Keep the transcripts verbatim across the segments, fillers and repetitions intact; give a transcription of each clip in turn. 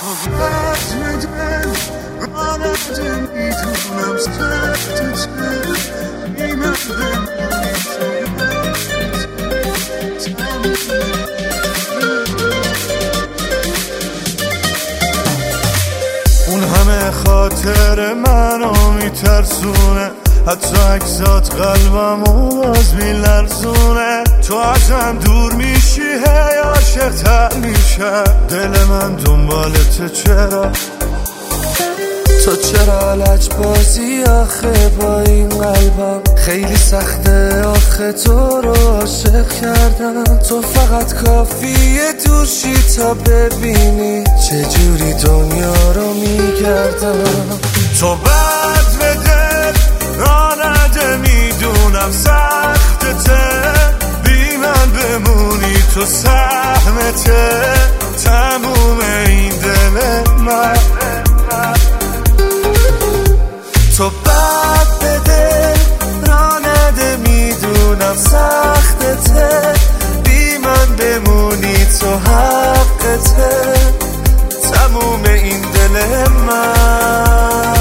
تو بد دل رانده میدونم سخت چه بی من بمونی اون همه خاطر منو میترسونه، حتی اکسات قلبمو باز میلرزونه. تو ازم دور میشی هی عاشق تر میشه دل من دنبالت، چرا تو چرا لج بازی آخه با این قلبم؟ خیلی سخته آخه تو رو عاشق کردم. تو فقط کافیه دوشی تا ببینی چجوری دنیا رو میگردم. تو بد به دل رانده میدونم سختته بی من بمونی تو سهمته تموم این دل من. تو بد به دل رانده میدونم سختته بی من بمونی تو حقته تموم این دل من.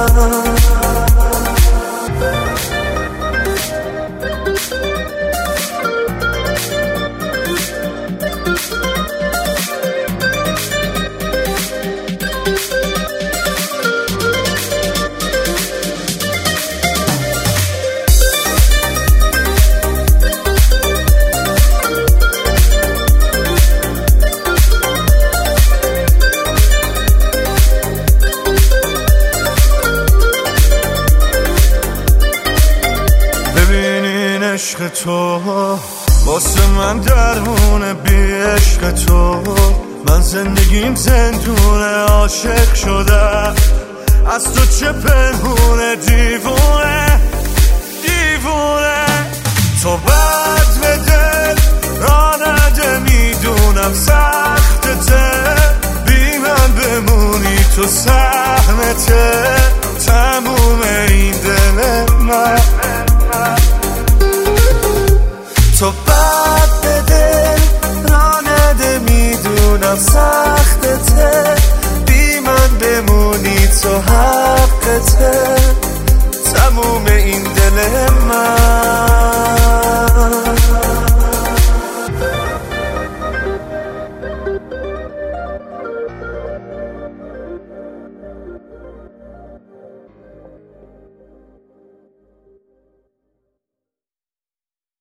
عشق تو واسه من درمونه، بی عشق تو من زندگیم زندونه. عاشق شدم از تو چه پنهونه، دیوونه دیوونه. تو بد به